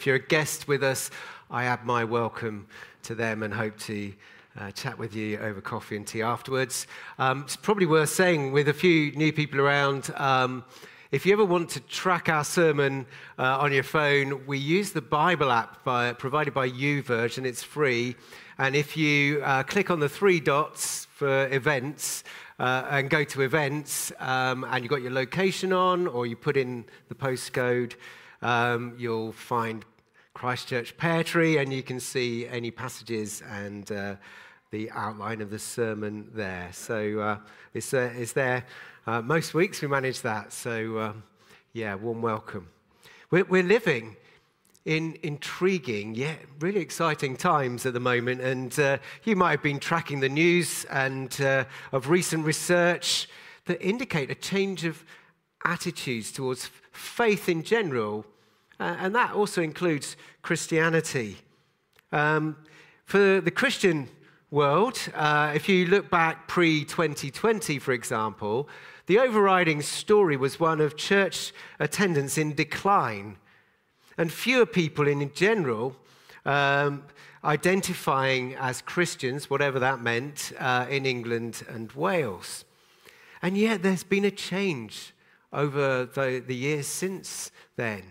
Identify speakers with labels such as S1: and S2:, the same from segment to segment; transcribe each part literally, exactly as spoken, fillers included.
S1: If you're a guest with us, I add my welcome to them and hope to uh, chat with you over coffee and tea afterwards. Um, it's probably worth saying, with a few new people around, um, if you ever want to track our sermon uh, on your phone, we use the Bible app by, provided by YouVersion. It's free. And if you uh, click on the three dots for events uh, and go to events, um, and you've got your location on, or you put in the postcode, um, you'll find Christchurch Pear Tree, and you can see any passages and uh, the outline of the sermon there. So uh, it's, uh, it's there. Uh, most weeks we manage that. So um, yeah, warm welcome. We're, we're living in intriguing, yet really exciting times at the moment. And uh, you might have been tracking the news and uh, of recent research that indicate a change of attitudes towards faith in general. Uh, and that also includes Christianity. Um, for the Christian world, uh, if you look back pre twenty twenty, for example, the overriding story was one of church attendance in decline, and fewer people in general um, identifying as Christians, whatever that meant, uh, in England and Wales. And yet there's been a change over the, the years since then.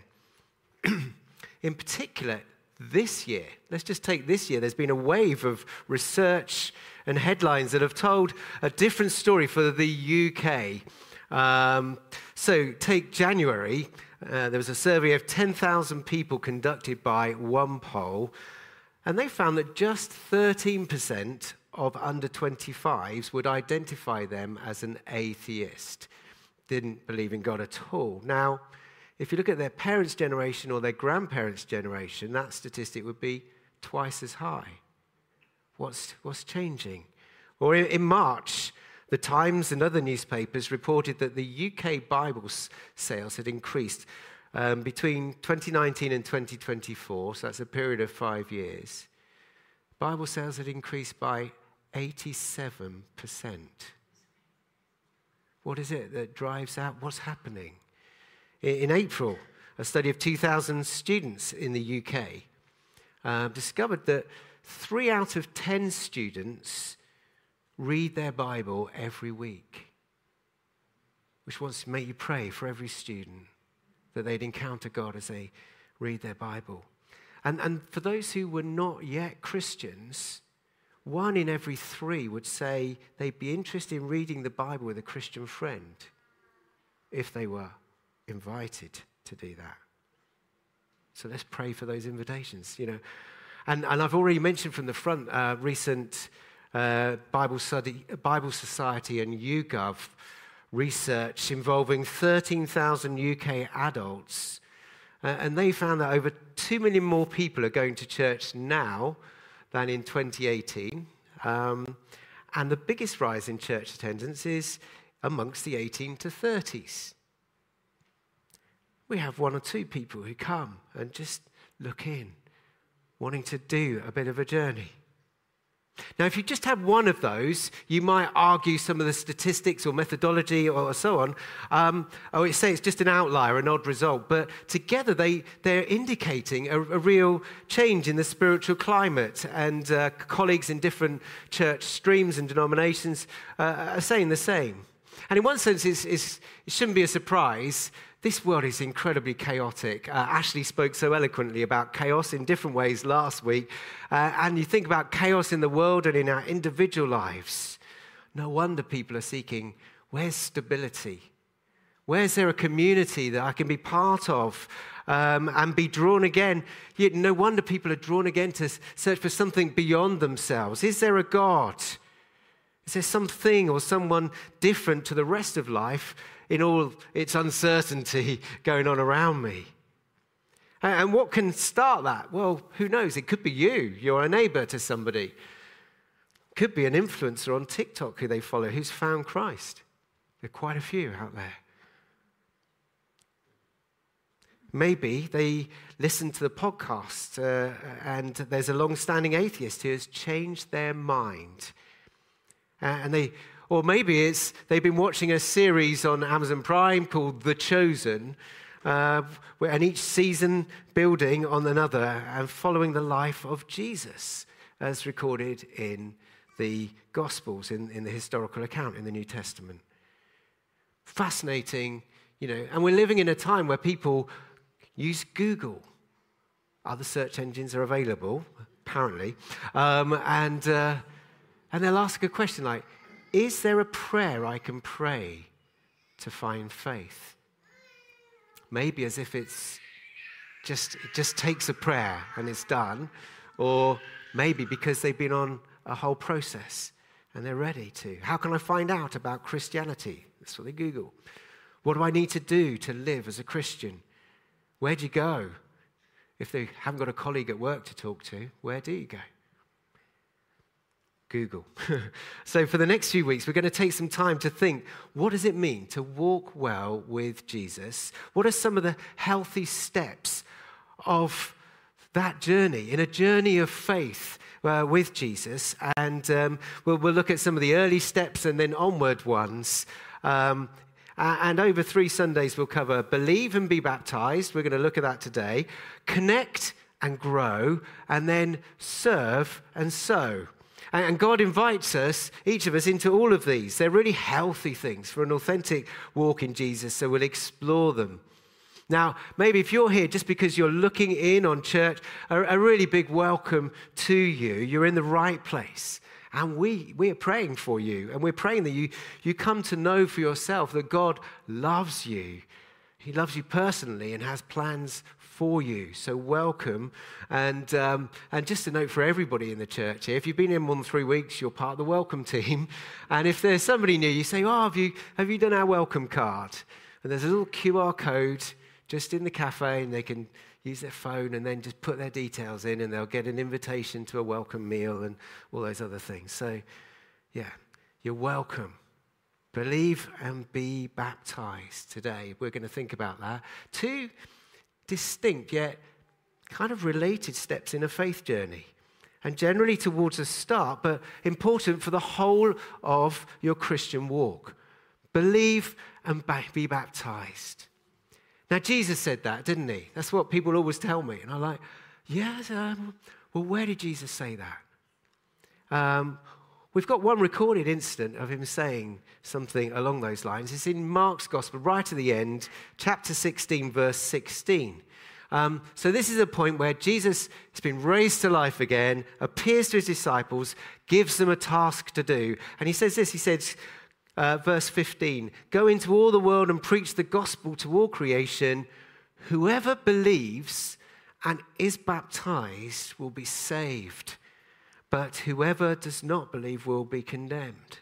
S1: In particular, this year, let's just take this year, there's been a wave of research and headlines that have told a different story for the U K. Um, so take January, uh, there was a survey of ten thousand people conducted by OnePoll, and they found that just thirteen percent of under twenty-fives would identify them as an atheist, didn't believe in God at all. Now, if you look at their parents' generation or their grandparents' generation, that statistic would be twice as high. What's, what's changing? Or in, in March, the Times and other newspapers reported that the U K Bible sales had increased um, between twenty nineteen and twenty twenty-four, so that's a period of five years. Bible sales had increased by eighty-seven percent. What is it that drives out what's happening? In April, a study of two thousand students in the U K uh, discovered that three out of ten students read their Bible every week, which wants to make you pray for every student that they'd encounter God as they read their Bible. And, and for those who were not yet Christians, one in every three would say they'd be interested in reading the Bible with a Christian friend if they were invited to do that. So let's pray for those invitations, you know. And, and I've already mentioned from the front uh, recent uh, Bible study, Bible Society and YouGov research involving thirteen thousand U K adults, uh, and they found that over two million more people are going to church now than in twenty eighteen. Um, and the biggest rise in church attendance is amongst the eighteen to thirties. We have one or two people who come and just look in, wanting to do a bit of a journey. Now, if you just have one of those, you might argue some of the statistics or methodology or so on. Um, or you say it's just an outlier, an odd result. But together, they, they're indicating a, a real change in the spiritual climate. And uh, colleagues in different church streams and denominations uh, are saying the same. And in one sense, it's, it's, it shouldn't be a surprise. This world is incredibly chaotic. Uh, Ashley spoke so eloquently about chaos in different ways last week. Uh, and you think about chaos in the world and in our individual lives. No wonder people are seeking, where's stability? Where's there a community that I can be part of um, and be drawn again? Yet no wonder people are drawn again to search for something beyond themselves. Is there a God? Is there something or someone different to the rest of life in all its uncertainty going on around me? And what can start that? Well, who knows? It could be you. You're a neighbor to somebody. It could be an influencer on TikTok who they follow who's found Christ. There are quite a few out there. Maybe they listen to the podcast uh, and there's a long-standing atheist who has changed their mind. Uh, and they, or maybe it's they've been watching a series on Amazon Prime called The Chosen, uh, and each season building on another and following the life of Jesus as recorded in the Gospels, in, in the historical account in the New Testament. Fascinating, you know, and we're living in a time where people use Google. Other search engines are available, apparently, um, and, uh, and they'll ask a question like, is there a prayer I can pray to find faith? Maybe as if it's just, it just takes a prayer and it's done, or maybe because they've been on a whole process and they're ready to. How can I find out about Christianity? That's what they Google. What do I need to do to live as a Christian? Where do you go? If they haven't got a colleague at work to talk to, where do you go? Google. So for the next few weeks, we're going to take some time to think, what does it mean to walk well with Jesus? What are some of the healthy steps of that journey, in a journey of faith uh, with Jesus? And um, we'll, we'll look at some of the early steps and then onward ones. Um, and over three Sundays, we'll cover believe and be baptized. We're going to look at that today. Connect and grow, and then serve and sow. And God invites us, each of us, into all of these. They're really healthy things for an authentic walk in Jesus, so we'll explore them. Now, maybe if you're here just because you're looking in on church, a, a really big welcome to you. You're in the right place. And we, we are praying for you. And we're praying that you, you come to know for yourself that God loves you. He loves you personally and has plans for you. So welcome. And um, and just a note for everybody in the church here, if you've been here more than three weeks, you're part of the welcome team. And if there's somebody new, you say, oh, have you, have you done our welcome card? And there's a little Q R code just in the cafe, and they can use their phone and then just put their details in, and they'll get an invitation to a welcome meal and all those other things. So, yeah, you're welcome. Believe and be baptized today. We're going to think about that. Two distinct yet kind of related steps in a faith journey. And generally towards a start, but important for the whole of your Christian walk. Believe and be baptized. Now, Jesus said that, didn't he? That's what people always tell me. And I'm like, yes, um, well, where did Jesus say that? Um, we've got one recorded incident of him saying something along those lines. It's in Mark's Gospel, right at the end, chapter sixteen, verse sixteen. Um, so this is a point where Jesus has been raised to life again, appears to his disciples, gives them a task to do. And he says this, he says, uh, verse fifteen, go into all the world and preach the gospel to all creation. Whoever believes and is baptized will be saved, but whoever does not believe will be condemned.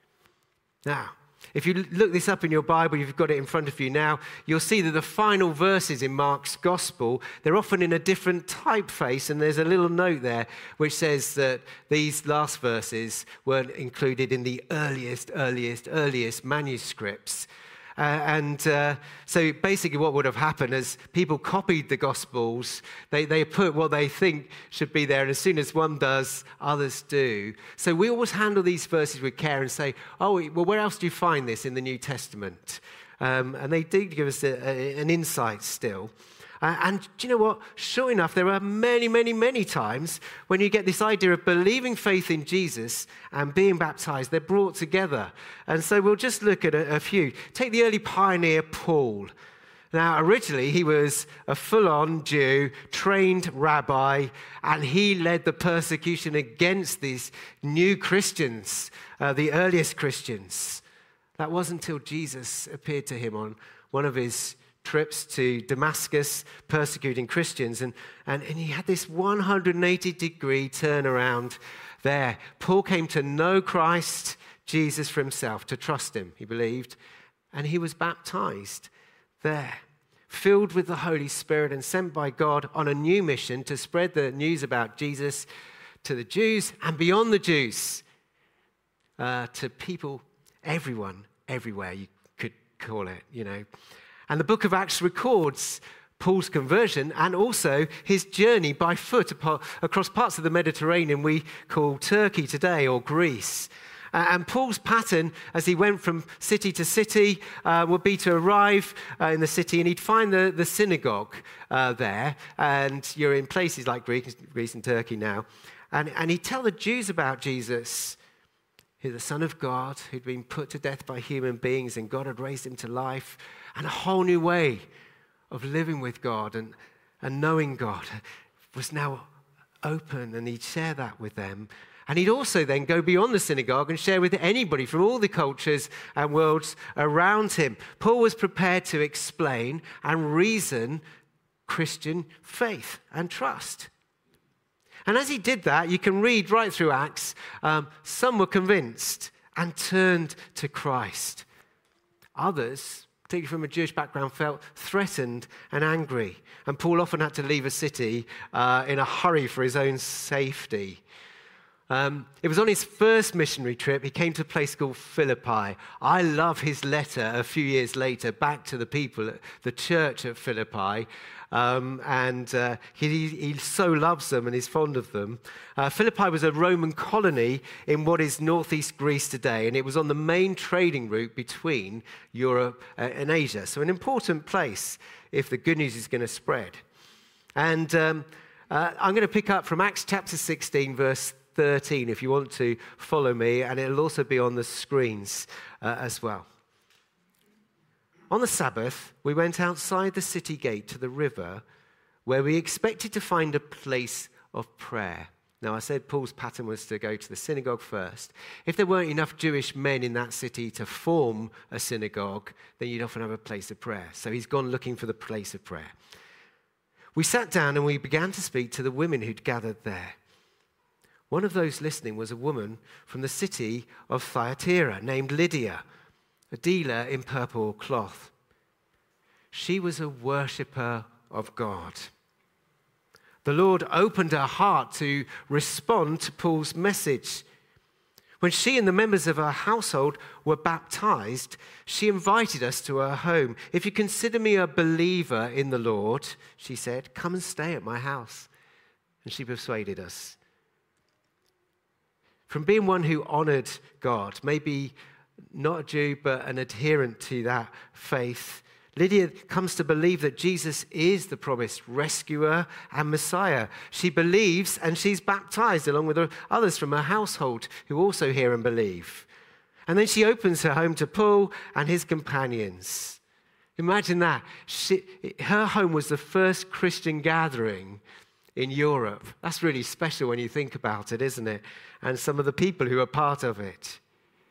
S1: Now, if you look this up in your Bible, you've got it in front of you now, you'll see that the final verses in Mark's Gospel, they're often in a different typeface, and there's a little note there which says that these last verses weren't included in the earliest, earliest, earliest manuscripts. Uh, and uh, so basically what would have happened is people copied the Gospels. They, they put what they think should be there, and as soon as one does, others do. So we always handle these verses with care and say, oh, well, where else do you find this in the New Testament? Um, and they do give us a, a, an insight still. Uh, and do you know what? Sure enough, there are many, many, many times when you get this idea of believing faith in Jesus and being baptized. They're brought together. And so we'll just look at a, a few. Take the early pioneer, Paul. Now, originally, he was a full-on Jew, trained rabbi, and he led the persecution against these new Christians, uh, the earliest Christians. That wasn't until Jesus appeared to him on one of his trips to Damascus, persecuting Christians, and, and, and he had this one hundred eighty degree turnaround there. Paul came to know Christ Jesus for himself, to trust him, he believed, and he was baptized there, filled with the Holy Spirit and sent by God on a new mission to spread the news about Jesus to the Jews and beyond the Jews, uh, to people, everyone, everywhere you could call it, you know. And the book of Acts records Paul's conversion and also his journey by foot across parts of the Mediterranean we call Turkey today, or Greece. Uh, and Paul's pattern, as he went from city to city, uh, would be to arrive uh, in the city, and he'd find the, the synagogue uh, there. And you're in places like Greece, Greece and Turkey now. And, and he'd tell the Jews about Jesus. He's the Son of God who'd been put to death by human beings, and God had raised him to life, and a whole new way of living with God and, and knowing God was now open, and he'd share that with them. And he'd also then go beyond the synagogue and share with anybody from all the cultures and worlds around him. Paul was prepared to explain and reason Christian faith and trust. And as he did that, you can read right through Acts, um, some were convinced and turned to Christ. Others, particularly from a Jewish background, felt threatened and angry. And Paul often had to leave a city uh, in a hurry for his own safety. Um, it was on his first missionary trip, he came to a place called Philippi. I love his letter a few years later back to the people, the church at Philippi. Um, and uh, he, he so loves them and is fond of them. Uh, Philippi was a Roman colony in what is northeast Greece today, and it was on the main trading route between Europe and Asia. So an important place if the good news is going to spread. And um, uh, I'm going to pick up from Acts chapter sixteen, verse thirteen, if you want to follow me, and it'll also be on the screens uh, as well. On the Sabbath, we went outside the city gate to the river where we expected to find a place of prayer. Now, I said Paul's pattern was to go to the synagogue first. If there weren't enough Jewish men in that city to form a synagogue, then you'd often have a place of prayer. So he's gone looking for the place of prayer. We sat down and we began to speak to the women who'd gathered there. One of those listening was a woman from the city of Thyatira named Lydia, a dealer in purple cloth. She was a worshipper of God. The Lord opened her heart to respond to Paul's message. When she and the members of her household were baptized, she invited us to her home. "If you consider me a believer in the Lord," she said, "come and stay at my house." And she persuaded us. From being one who honored God, maybe not a Jew, but an adherent to that faith, Lydia comes to believe that Jesus is the promised rescuer and Messiah. She believes, and she's baptized along with others from her household who also hear and believe. And then she opens her home to Paul and his companions. Imagine that. She, her home was the first Christian gathering in Europe. That's really special when you think about it, isn't it? And some of the people who are part of it.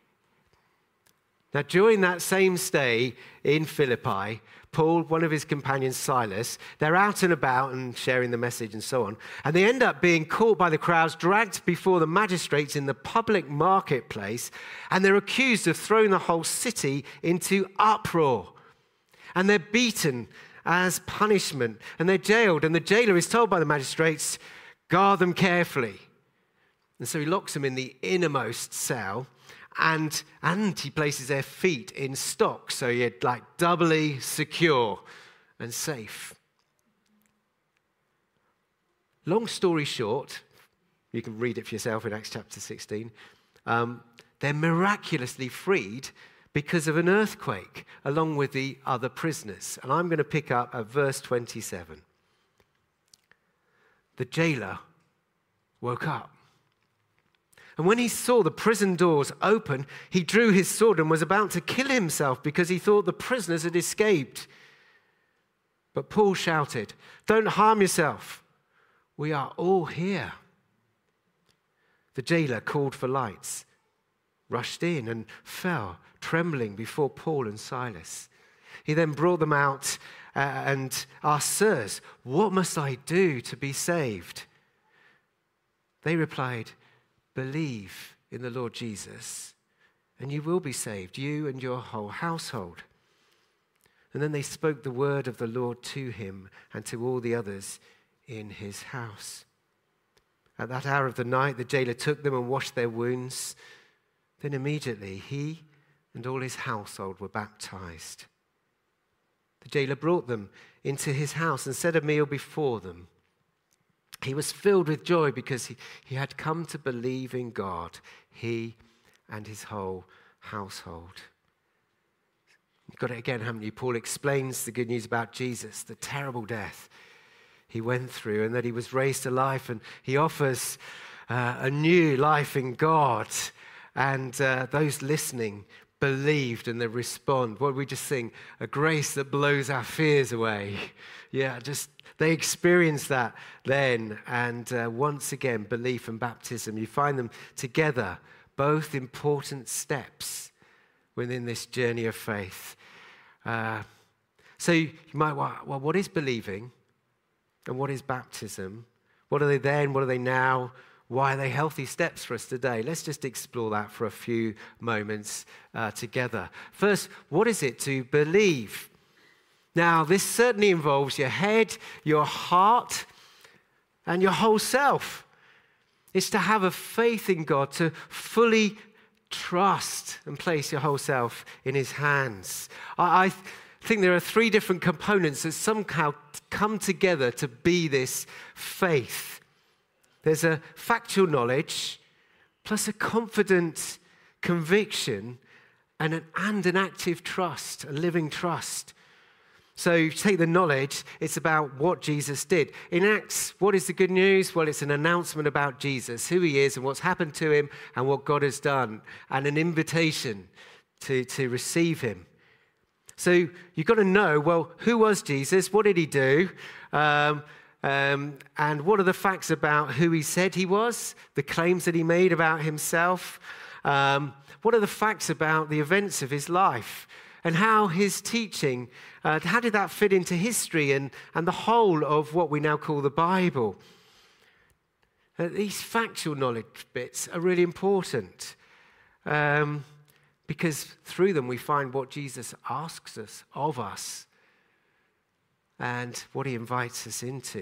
S1: Now, during that same stay in Philippi, Paul, one of his companions, Silas, they're out and about and sharing the message and so on. And they end up being caught by the crowds, dragged before the magistrates in the public marketplace, and they're accused of throwing the whole city into uproar. And they're beaten as punishment, and they're jailed. And the jailer is told by the magistrates, guard them carefully. And so he locks them in the innermost cell. And, and he places their feet in stocks, so you're like doubly secure and safe. Long story short, you can read it for yourself in Acts chapter sixteen, um, they're miraculously freed because of an earthquake, along with the other prisoners. And I'm going to pick up at verse twenty-seven. The jailer woke up. And when he saw the prison doors open, he drew his sword and was about to kill himself because he thought the prisoners had escaped. But Paul shouted, "Don't harm yourself. We are all here." The jailer called for lights, rushed in and fell, trembling before Paul and Silas. He then brought them out uh, and asked, "Sirs, what must I do to be saved?" They replied, "Believe in the Lord Jesus, and you will be saved, you and your whole household." And then they spoke the word of the Lord to him and to all the others in his house. At that hour of the night, the jailer took them and washed their wounds. Then immediately he and all his household were baptized. The jailer brought them into his house and set a meal before them. He was filled with joy because he, he had come to believe in God, he and his whole household. You've got it again, haven't you? Paul explains the good news about Jesus, the terrible death he went through, and that he was raised to life, and he offers uh, a new life in God. And uh, those listening believed and they respond. What did we just sing? A grace that blows our fears away. Yeah, just they experienced that then. And uh, once again, belief and baptism, you find them together, both important steps within this journey of faith. Uh, so you might, well, what is believing and what is baptism? What are they then? What are they now? Why are they healthy steps for us today? Let's just explore that for a few moments uh, together. First, what is it to believe? Now, this certainly involves your head, your heart, and your whole self. It's to have a faith in God, to fully trust and place your whole self in his hands. I, I think there are three different components that somehow come together to be this faith. There's a factual knowledge, plus a confident conviction, and an, and an active trust, a living trust. So you take the knowledge, it's about what Jesus did. In Acts, what is the good news? Well, it's an announcement about Jesus, who he is and what's happened to him and what God has done, and an invitation to, to receive him. So you've got to know, well, who was Jesus? What did he do? Um, Um, and what are the facts about who he said he was, the claims that he made about himself? Um, what are the facts about the events of his life and how his teaching, uh, how did that fit into history and, and the whole of what we now call the Bible? Uh, these factual knowledge bits are really important um, because through them we find what Jesus asks us of us and what he invites us into.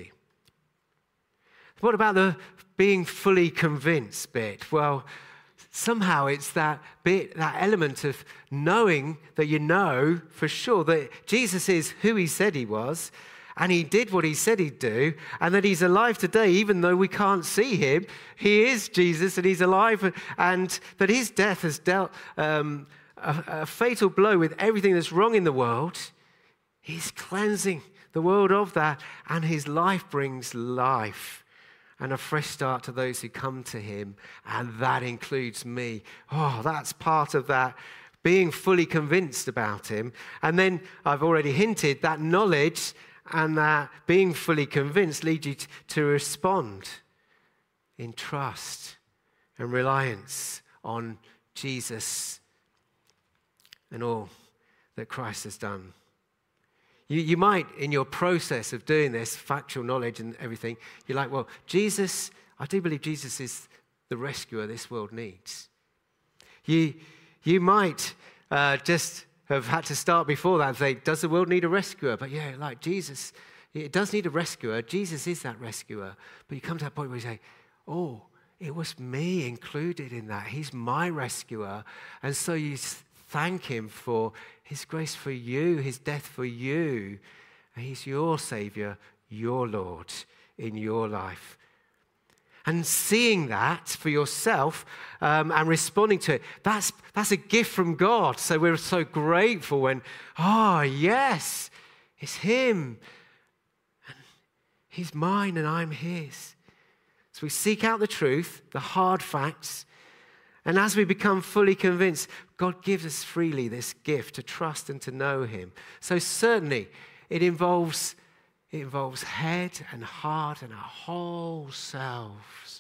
S1: What about the being fully convinced bit? Well, somehow it's that bit, that element of knowing that you know for sure that Jesus is who he said he was, and he did what he said he'd do, and that he's alive today, even though we can't see him. He is Jesus, and he's alive, and that his death has dealt um, a, a fatal blow with everything that's wrong in the world. He's cleansing the world of that, and his life brings life and a fresh start to those who come to him, and that includes me. Oh, that's part of that, being fully convinced about him. And then I've already hinted that knowledge and that being fully convinced lead you to, to respond in trust and reliance on Jesus and all that Christ has done. You, you might, in your process of doing this, factual knowledge and everything, you're like, well, Jesus, I do believe Jesus is the rescuer this world needs. You, you might uh, just have had to start before that and say, does the world need a rescuer? But yeah, like Jesus, it does need a rescuer. Jesus is that rescuer. But you come to that point where you say, oh, it was me included in that. He's my rescuer. And so you thank him for his grace for you, his death for you. And he's your Savior, your Lord in your life. And seeing that for yourself um, and responding to it, that's, that's a gift from God. So we're so grateful when, oh, yes, it's him. And he's mine and I'm his. So we seek out the truth, the hard facts, and as we become fully convinced, God gives us freely this gift to trust and to know him. So certainly it involves, it involves head and heart and our whole selves.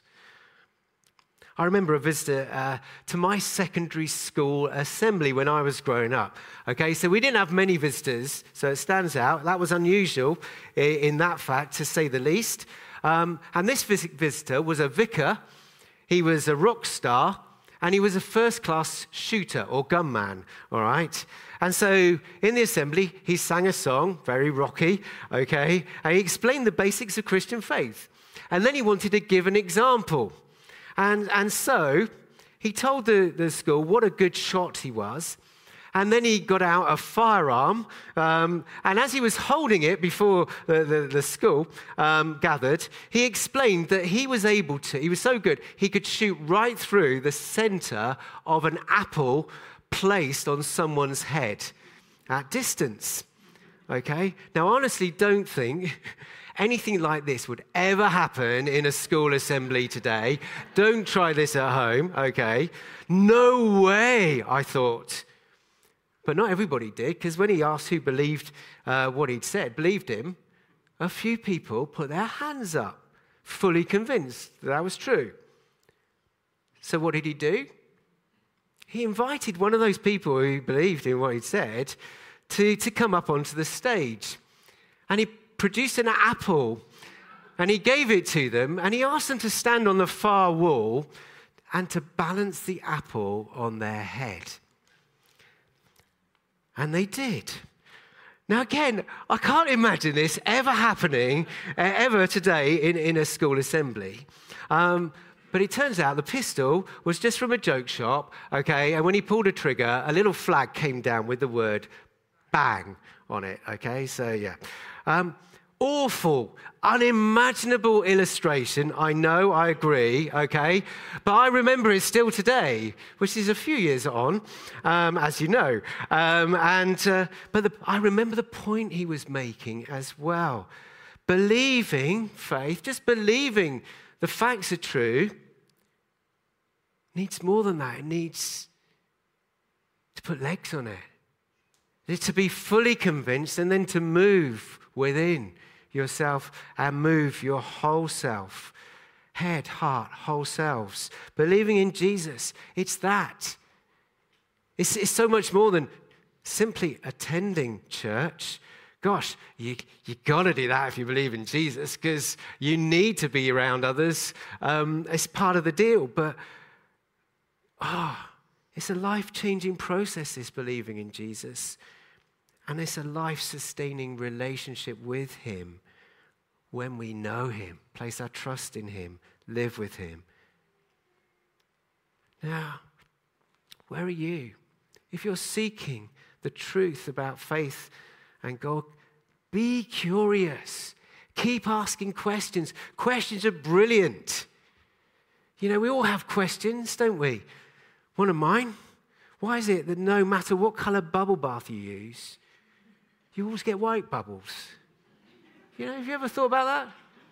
S1: I remember a visitor uh, to my secondary school assembly when I was growing up. Okay, so we didn't have many visitors, so it stands out. That was unusual in, in that fact, to say the least. Um, and this vis- visitor was a vicar. He was a rock star. And he was a first-class shooter or gunman, all right? And so in the assembly, he sang a song, very rocky, okay? And he explained the basics of Christian faith. And then he wanted to give an example. And, and so he told the, the school what a good shot he was. And then he got out a firearm, um, and as he was holding it before the, the, the school um, gathered, he explained that he was able to, he was so good, he could shoot right through the center of an apple placed on someone's head at distance. Okay? Now, honestly, don't think anything like this would ever happen in a school assembly today. Don't try this at home, okay? No way, I thought. But not everybody did, because when he asked who believed uh, what he'd said, believed him, a few people put their hands up, fully convinced that that was true. So what did he do? He invited one of those people who believed in what he'd said to, to come up onto the stage. And he produced an apple, and he gave it to them, and he asked them to stand on the far wall and to balance the apple on their head. And they did. Now again, I can't imagine this ever happening, uh, ever today in, in a school assembly. Um, but it turns out the pistol was just from a joke shop, okay, and when he pulled a trigger, a little flag came down with the word bang on it, okay, so yeah. Um, awful, unimaginable illustration, I know, I agree, okay, but I remember it still today, which is a few years on, um, as you know, um, and uh, but the, I remember the point he was making as well. Believing faith, just believing the facts are true, needs more than that. It needs to put legs on it. It's to be fully convinced and then to move within yourself and move your whole self. Head, heart, whole selves. Believing in Jesus, it's that. It's, it's so much more than simply attending church. Gosh, you you got to do that if you believe in Jesus, because you need to be around others. Um, it's part of the deal. But, ah, oh, it's a life-changing process, this believing in Jesus. And it's a life-sustaining relationship with him when we know him, place our trust in him, live with him. Now, where are you? If you're seeking the truth about faith and God, be curious. Keep asking questions. Questions are brilliant. You know, we all have questions, don't we? One of mine, why is it that no matter what color bubble bath you use, you always get white bubbles? You know, have you ever thought about that?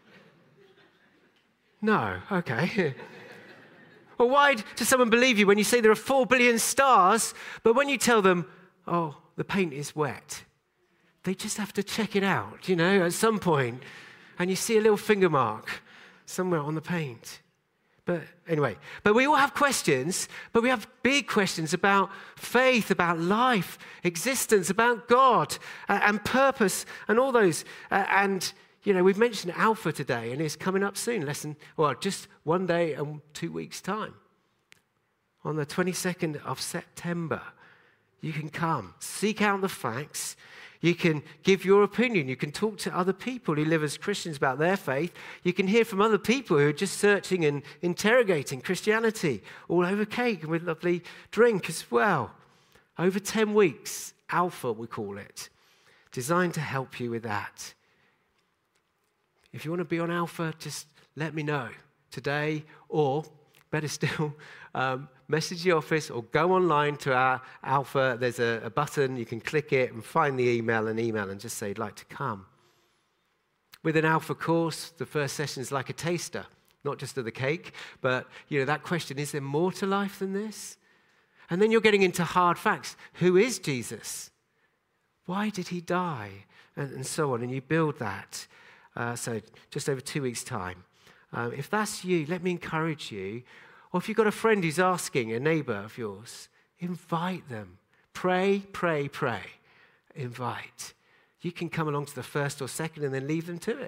S1: No, okay. Or why does someone believe you when you say there are four billion stars, but when you tell them, oh, the paint is wet, they just have to check it out, you know, at some point, and you see a little finger mark somewhere on the paint. But anyway, but we all have questions, but we have big questions about faith, about life, existence, about God, uh, and purpose, and all those. Uh, and, you know, we've mentioned Alpha today, and it's coming up soon, less than, well, just one day and two weeks' time. On the twenty-second of September, you can come, seek out the facts. You can give your opinion. You can talk to other people who live as Christians about their faith. You can hear from other people who are just searching and interrogating Christianity, all over cake and with lovely drink as well. Over ten weeks, Alpha we call it, designed to help you with that. If you want to be on Alpha, just let me know today, or better still, um, message the office or go online to our Alpha. There's a, a button. You can click it and find the email and email and just say you'd like to come. With an Alpha course, the first session is like a taster, not just of the cake, but you know that question, is there more to life than this? And then you're getting into hard facts. Who is Jesus? Why did he die? And, and so on. And you build that. Uh, so just over two weeks' time. Um, if that's you, let me encourage you. Or if you've got a friend who's asking, a neighbor of yours, invite them. Pray, pray, pray. Invite. You can come along to the first or second and then leave them to it.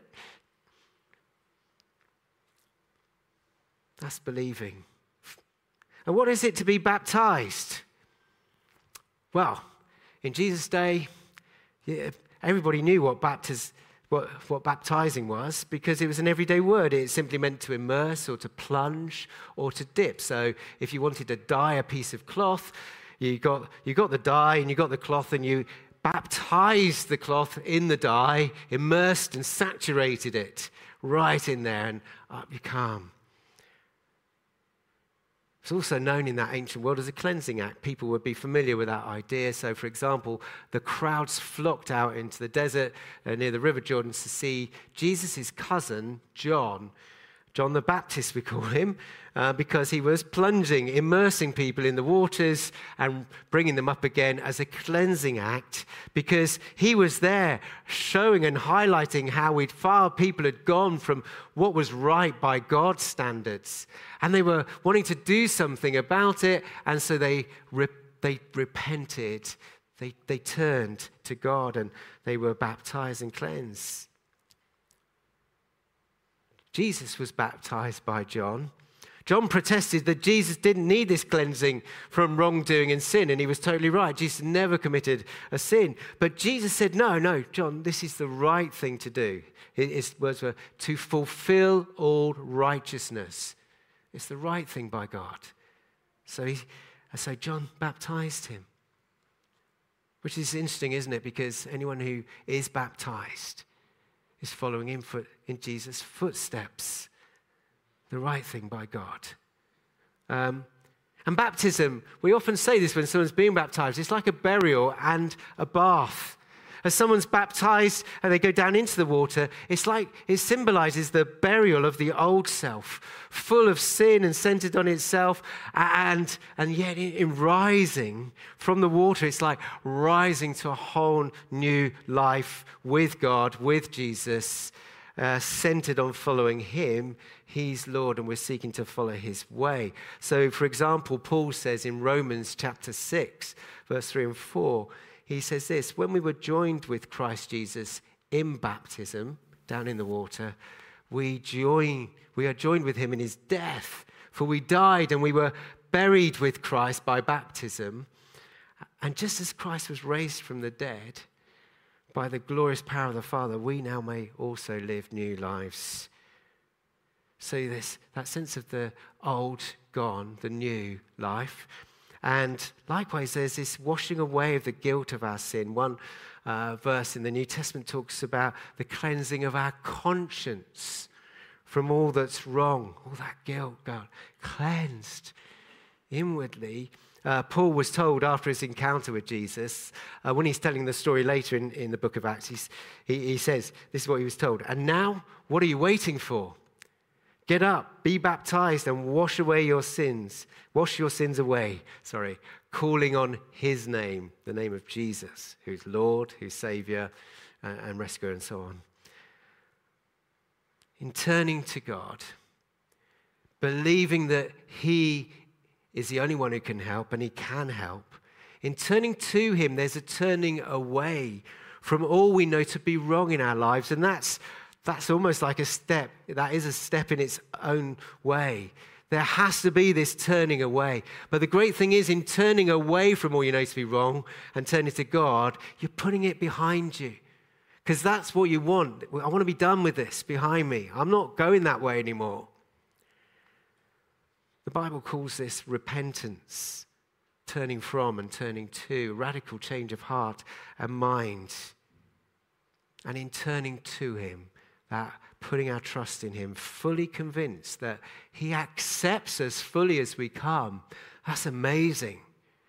S1: That's believing. And what is it to be baptized? Well, in Jesus' day, yeah, everybody knew what baptism What, what baptizing was, because it was an everyday word. It simply meant to immerse or to plunge or to dip. So if you wanted to dye a piece of cloth, You got, you got the dye and you got the cloth and you baptized the cloth in the dye, immersed and saturated it right in there, and up you come. It's also known in that ancient world as a cleansing act. People would be familiar with that idea. So, for example, the crowds flocked out into the desert uh, near the River Jordan to see Jesus' cousin, John, John the Baptist, we call him, uh, because he was plunging, immersing people in the waters and bringing them up again as a cleansing act, because he was there showing and highlighting how far people had gone from what was right by God's standards. And they were wanting to do something about it, and so they, re- they repented. They, they turned to God, and they were baptized and cleansed. Jesus was baptized by John. John protested that Jesus didn't need this cleansing from wrongdoing and sin, and he was totally right. Jesus never committed a sin. But Jesus said, no, no, John, this is the right thing to do. His words were, to fulfill all righteousness. It's the right thing by God. So, he, so John baptized him, which is interesting, isn't it? Because anyone who is baptized is following in, foot, in Jesus' footsteps, the right thing by God. Um, and baptism, we often say this when someone's being baptized, it's like a burial and a bath. As someone's baptized and they go down into the water, it's like it symbolizes the burial of the old self, full of sin and centered on itself. And, and yet in, in rising from the water, it's like rising to a whole new life with God, with Jesus, uh, centered on following him. He's Lord, and we're seeking to follow his way. So, for example, Paul says in Romans chapter six, verse three and four, he says this: when we were joined with Christ Jesus in baptism, down in the water, we join, we are joined with him in his death. For we died and we were buried with Christ by baptism. And just as Christ was raised from the dead by the glorious power of the Father, we now may also live new lives. So this, that sense of the old gone, the new life. And likewise, there's this washing away of the guilt of our sin. One uh, verse in the New Testament talks about the cleansing of our conscience from all that's wrong, all that guilt, God, cleansed inwardly. Uh, Paul was told after his encounter with Jesus, uh, when he's telling the story later in, in the book of Acts, he's, he, he says, this is what he was told. And now, what are you waiting for? Get up, be baptized, and wash away your sins. Wash your sins away, sorry, calling on his name, the name of Jesus, who's Lord, who's Savior, and, and rescuer, and so on. In turning to God, believing that he is the only one who can help, and he can help. In turning to him, there's a turning away from all we know to be wrong in our lives, and that's That's almost like a step. That is a step in its own way. There has to be this turning away. But the great thing is, in turning away from all you know to be wrong and turning to God, you're putting it behind you. Because that's what you want. I want to be done with this behind me. I'm not going that way anymore. The Bible calls this repentance, turning from and turning to, radical change of heart and mind. And in turning to him, that putting our trust in him, fully convinced that he accepts us fully as we come. That's amazing.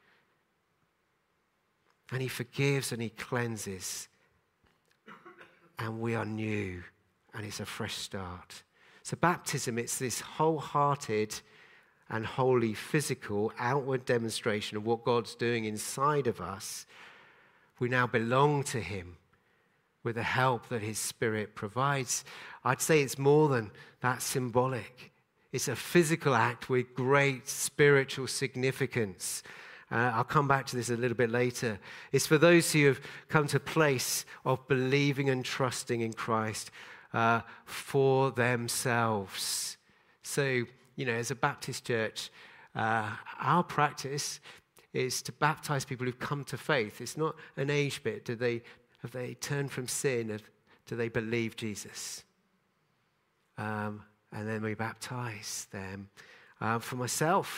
S1: And he forgives and he cleanses. And we are new. And it's a fresh start. So baptism, it's this wholehearted and wholly physical outward demonstration of what God's doing inside of us. We now belong to him, with the help that his Spirit provides. I'd say it's more than that symbolic. It's a physical act with great spiritual significance. Uh, I'll come back to this a little bit later. It's for those who have come to a place of believing and trusting in Christ uh, for themselves. So, you know, as a Baptist church, uh, our practice is to baptize people who've come to faith. It's not an age bit. Do they Have they turned from sin? Have, do they believe Jesus? Um, and then we baptize them. Uh, for myself,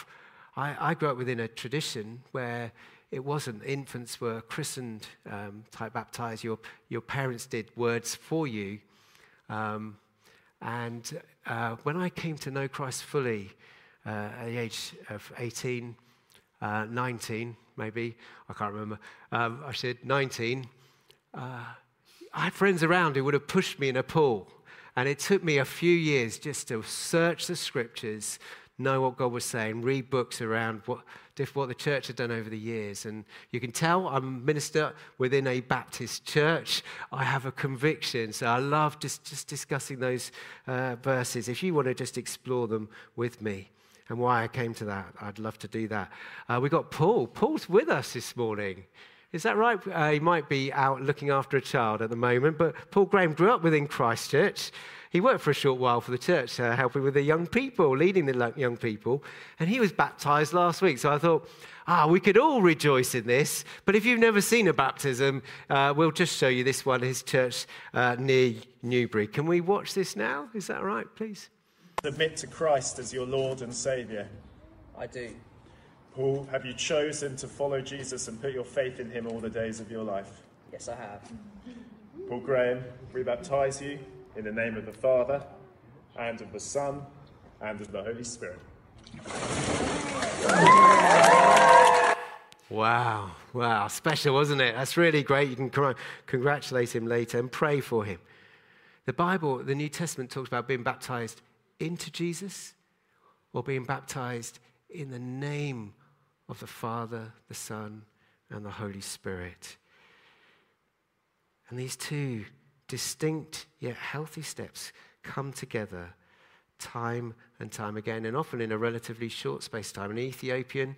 S1: I, I grew up within a tradition where it wasn't infants were christened, um, type baptized. Your, your parents did words for you. Um, and uh, when I came to know Christ fully uh, at the age of eighteen, uh, nineteen maybe, I can't remember, um, I said nineteen, uh, I had friends around who would have pushed me in a pool. And it took me a few years just to search the scriptures, know what God was saying, read books around what, what the church had done over the years. And you can tell I'm a minister within a Baptist church. I have a conviction, so I love just, just discussing those uh, verses. If you want to just explore them with me and why I came to that, I'd love to do that. Uh, we got Paul. Paul's with us this morning. Is that right? Uh, he might be out looking after a child at the moment, but Paul Graham grew up within Christchurch. He worked for a short while for the church, uh, helping with the young people, leading the young people, and he was baptized last week. So I thought, ah, we could all rejoice in this, but if you've never seen a baptism, uh, we'll just show you this one, his church uh, near Newbury. Can we watch this now? Is that all right, please?
S2: Submit to Christ as your Lord and Saviour.
S3: I do.
S2: Paul, have you chosen to follow Jesus and put your faith in him all the days of your life?
S3: Yes, I have.
S2: Paul Graham, we baptise you in the name of the Father, and of the Son, and of the Holy Spirit.
S1: Wow, wow, special, wasn't it? That's really great. You can cr- congratulate him later and pray for him. The Bible, the New Testament, talks about being baptized into Jesus or being baptized in the name of the Father, the Son, and the Holy Spirit. And these two distinct yet healthy steps come together time and time again, and often in a relatively short space of time. An Ethiopian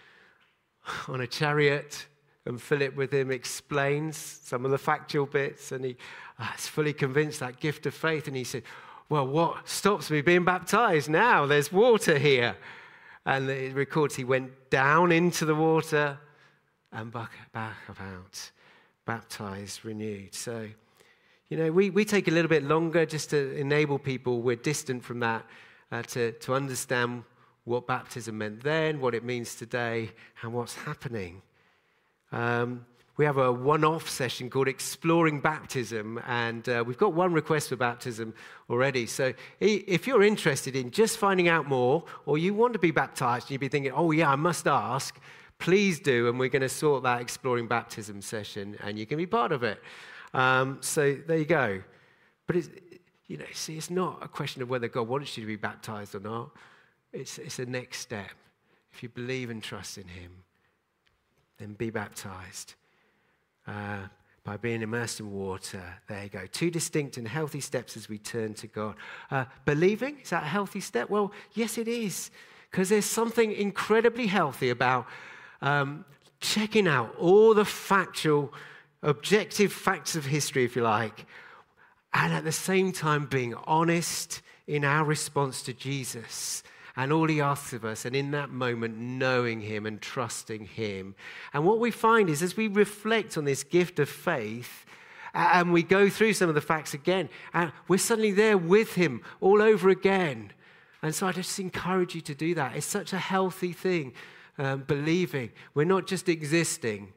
S1: on a chariot, and Philip with him explains some of the factual bits, and he uh, is fully convinced that gift of faith, and he said, well, what stops me being baptized now? There's water here. And it records he went down into the water and back, back about, baptized, renewed. So, you know, we, we take a little bit longer just to enable people, we're distant from that, uh, to, to understand what baptism meant then, what it means today, and what's happening. Um, we have a one-off session called Exploring Baptism, and uh, we've got one request for baptism already. So if you're interested in just finding out more, or you want to be baptized, and you'd be thinking, oh yeah, I must ask, please do, and we're going to sort that Exploring Baptism session, and you can be part of it. Um, so there you go. But it's, you know, see, it's not a question of whether God wants you to be baptized or not. It's, it's a next step. If you believe and trust in him, then be baptized. Uh, by being immersed in water. There you go. Two distinct and healthy steps as we turn to God. Uh, believing, is that a healthy step? Well, yes, it is. Because there's something incredibly healthy about um, checking out all the factual, objective facts of history, if you like, and at the same time being honest in our response to Jesus and all he asks of us, and in that moment, knowing him and trusting him. And what we find is as we reflect on this gift of faith, and we go through some of the facts again, and we're suddenly there with him all over again. And so I just encourage you to do that. It's such a healthy thing, um, believing. We're not just existing.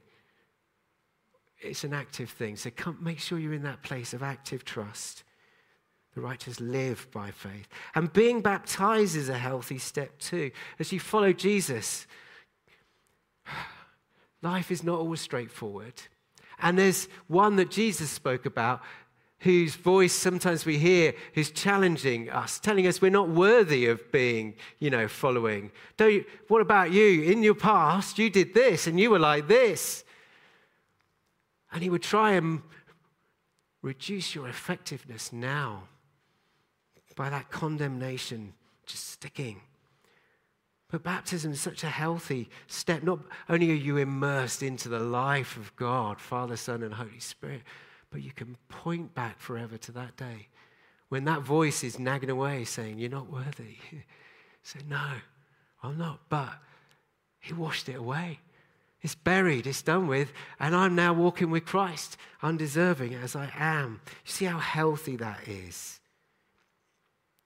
S1: It's an active thing. So come, make sure you're in that place of active trust. The righteous live by faith. And being baptized is a healthy step too. As you follow Jesus, life is not always straightforward. And there's one that Jesus spoke about, whose voice sometimes we hear, who's challenging us, telling us we're not worthy of being, you know, following. Don't you, what about you? In your past, you did this and you were like this. And he would try and reduce your effectiveness now by that condemnation just sticking. But baptism is such a healthy step. Not only are you immersed into the life of God, Father, Son, and Holy Spirit, but you can point back forever to that day when that voice is nagging away saying, you're not worthy. Say, no, I'm not. But he washed it away. It's buried, it's done with, and I'm now walking with Christ, undeserving as I am. You see how healthy that is?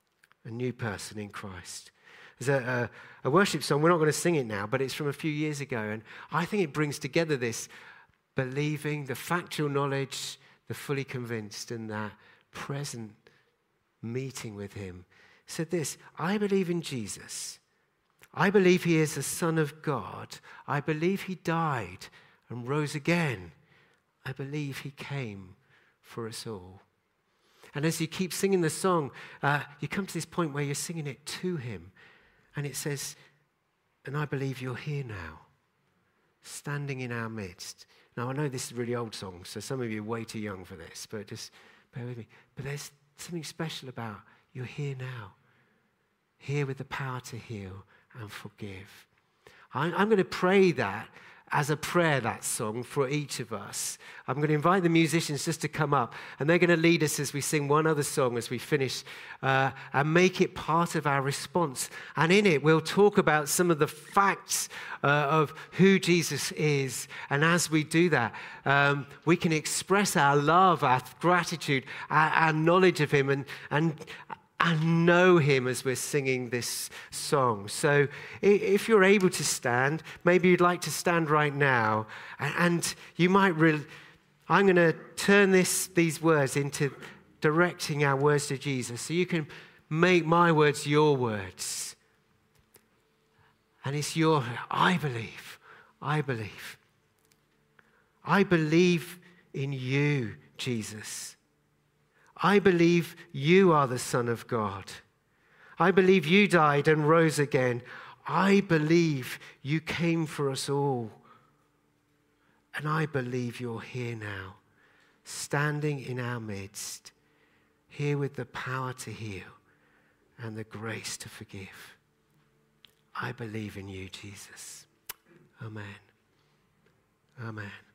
S1: a new person in Christ. There's a, a, a worship song, we're not going to sing it now, but it's from a few years ago, and I think it brings together this believing, the factual knowledge, the fully convinced, and that present meeting with him. It said this: I believe in Jesus. I believe he is the Son of God. I believe he died and rose again. I believe he came for us all. And as you keep singing the song, uh, you come to this point where you're singing it to him. And it says, and I believe you're here now, standing in our midst. Now, I know this is a really old song, so some of you are way too young for this, but just bear with me. But there's something special about you're here now, here with the power to heal and forgive. I'm, I'm going to pray that as a prayer, that song, for each of us. I'm going to invite the musicians just to come up, and they're going to lead us as we sing one other song as we finish, uh, and make it part of our response. And in it, we'll talk about some of the facts uh, of who Jesus is. And as we do that, um, we can express our love, our gratitude, our, our knowledge of him, and and and know him as we're singing this song. So if you're able to stand, maybe you'd like to stand right now, and you might really, I'm going to turn this these words into directing our words to Jesus, so you can make my words your words. And it's your, I believe, I believe. I believe in you, Jesus. I believe you are the Son of God. I believe you died and rose again. I believe you came for us all. And I believe you're here now, standing in our midst, here with the power to heal and the grace to forgive. I believe in you, Jesus. Amen. Amen.